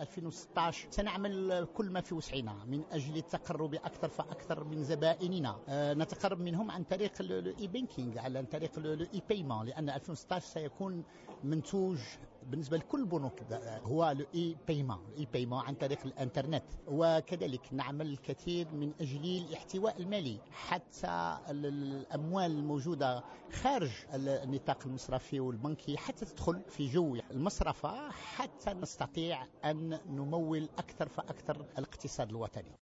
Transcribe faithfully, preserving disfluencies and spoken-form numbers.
ألفين وستة عشر سنعمل كل ما في وسعنا من أجل التقرب أكثر فأكثر من زبائننا. أه نتقرب منهم عن طريق الإي بانكينج، عن طريق الإي بايمون، لأن ألفين وستة عشر سيكون منتوج بالنسبة لكل البنوك هو الإي بايمون، الإي بايمون عن طريق الإنترنت. وكذلك نعمل الكثير من أجل الاحتواء المالي حتى الأموال الموجودة خارج النطاق المصرفي والبنكي حتى تدخل في جو المصرفة، حتى نستطيع أن نمول أكثر فأكثر الاقتصاد الوطني.